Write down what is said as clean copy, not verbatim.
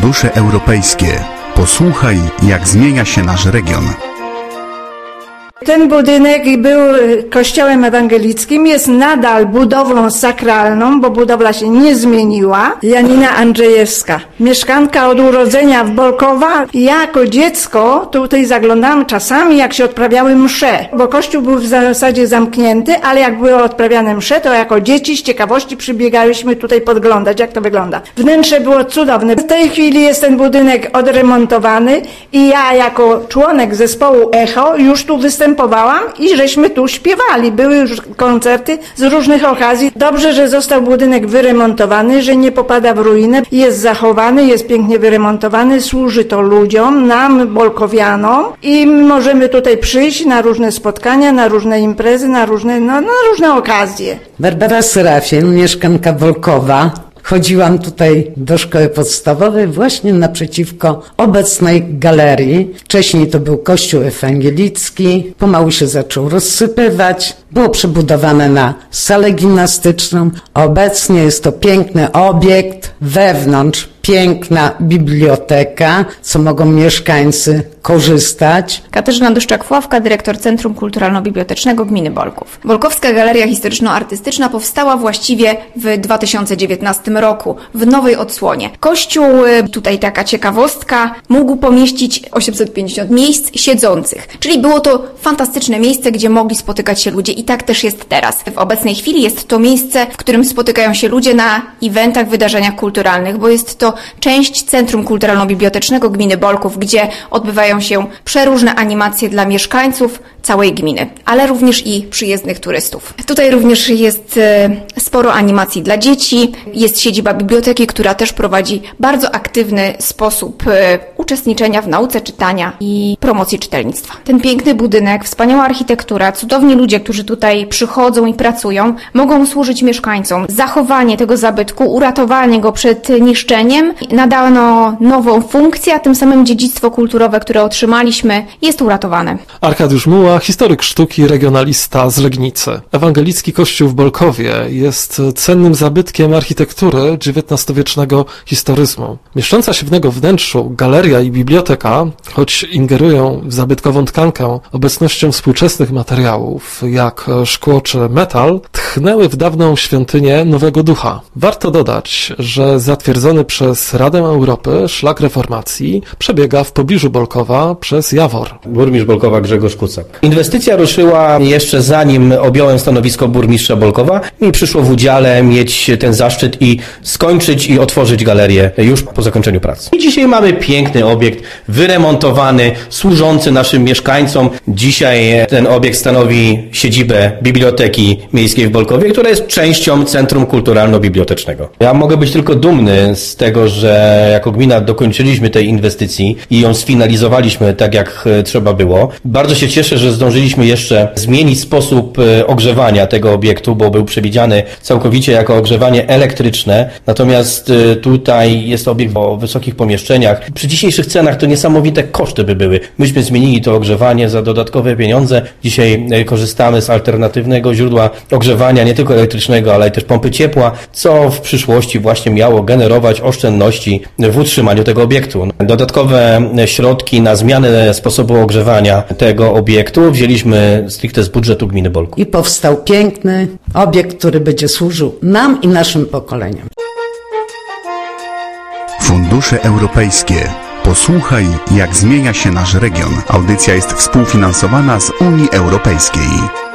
Fundusze europejskie. Posłuchaj, jak zmienia się nasz region. Ten budynek był kościołem ewangelickim, jest nadal budowlą sakralną, bo budowla się nie zmieniła. Janina Andrzejewska, mieszkanka od urodzenia w Bolkowa. Jako dziecko tutaj zaglądałam czasami, jak się odprawiały msze, bo kościół był w zasadzie zamknięty, ale jak były odprawiane msze, to jako dzieci z ciekawości przybiegałyśmy tutaj podglądać, jak to wygląda. Wnętrze było cudowne. W tej chwili jest ten budynek odremontowany i ja jako członek zespołu Echo już tu występowałam i żeśmy tu śpiewali. Były już koncerty z różnych okazji. Dobrze, że został budynek wyremontowany, że nie popada w ruinę. Jest zachowany, jest pięknie wyremontowany, służy to ludziom, nam, bolkowianom i możemy tutaj przyjść na różne spotkania, na różne imprezy, na różne okazje. Barbara Serafin, mieszkanka Bolkowa. Chodziłam tutaj do szkoły podstawowej właśnie naprzeciwko obecnej galerii. Wcześniej to był kościół ewangelicki, pomału się zaczął rozsypywać. Było przebudowane na salę gimnastyczną. Obecnie jest to piękny obiekt, wewnątrz piękna biblioteka, co mogą mieszkańcy korzystać. Katarzyna Duszczak-Fławka, dyrektor Centrum Kulturalno-Bibliotecznego Gminy Bolków. Bolkowska Galeria Historyczno-Artystyczna powstała właściwie w 2019 roku, w nowej odsłonie. Kościół, tutaj taka ciekawostka, mógł pomieścić 850 miejsc siedzących, czyli było to fantastyczne miejsce, gdzie mogli spotykać się ludzie i tak też jest teraz. W obecnej chwili jest to miejsce, w którym spotykają się ludzie na eventach, wydarzeniach kulturalnych, bo jest to część Centrum Kulturalno-Bibliotecznego Gminy Bolków, gdzie odbywają się przeróżne animacje dla mieszkańców całej gminy, ale również i przyjezdnych turystów. Tutaj również jest sporo animacji dla dzieci, jest siedziba biblioteki, która też prowadzi bardzo aktywny sposób uczestniczenia w nauce czytania i promocji czytelnictwa. Ten piękny budynek, wspaniała architektura, cudowni ludzie, którzy tutaj przychodzą i pracują, mogą służyć mieszkańcom. Zachowanie tego zabytku, uratowanie go przed niszczeniem, nadano nową funkcję, a tym samym dziedzictwo kulturowe, które otrzymaliśmy, jest uratowane. Arkadiusz Muła, historyk sztuki, regionalista z Legnicy. Ewangelicki Kościół w Bolkowie jest cennym zabytkiem architektury XIX-wiecznego historyzmu. Mieszcząca się w jego wnętrzu galeria i biblioteka, choć ingerują w zabytkową tkankę obecnością współczesnych materiałów, jak szkło czy metal, tchnęły w dawną świątynię Nowego Ducha. Warto dodać, że zatwierdzony przez Radę Europy szlak reformacji przebiega w pobliżu Bolkowa przez Jawor. Burmistrz Bolkowa Grzegorz Kucak. Inwestycja ruszyła jeszcze zanim objąłem stanowisko burmistrza Bolkowa. Mi przyszło w udziale mieć ten zaszczyt i skończyć i otworzyć galerię już po zakończeniu pracy. I dzisiaj mamy piękny obiekt, wyremontowany, służący naszym mieszkańcom. Dzisiaj ten obiekt stanowi siedzibę Biblioteki Miejskiej w Bolkowie, która jest częścią Centrum Kulturalno-Bibliotecznego. Ja mogę być tylko dumny z tego, że jako gmina dokończyliśmy tej inwestycji i ją sfinalizowaliśmy tak, jak trzeba było. Bardzo się cieszę, że zdążyliśmy jeszcze zmienić sposób ogrzewania tego obiektu, bo był przewidziany całkowicie jako ogrzewanie elektryczne. Natomiast tutaj jest obiekt o wysokich pomieszczeniach. Przy dzisiejszych cenach to niesamowite koszty by były. Myśmy zmienili to ogrzewanie za dodatkowe pieniądze. Dzisiaj korzystamy z alternatywnego źródła ogrzewania, nie tylko elektrycznego, ale też pompy ciepła, co w przyszłości właśnie miało generować oszczędności w utrzymaniu tego obiektu. Dodatkowe środki na zmianę sposobu ogrzewania tego obiektu wzięliśmy stricte z budżetu gminy Bolków. I powstał piękny obiekt, który będzie służył nam i naszym pokoleniom. Fundusze europejskie. Posłuchaj, jak zmienia się nasz region. Audycja jest współfinansowana z Unii Europejskiej.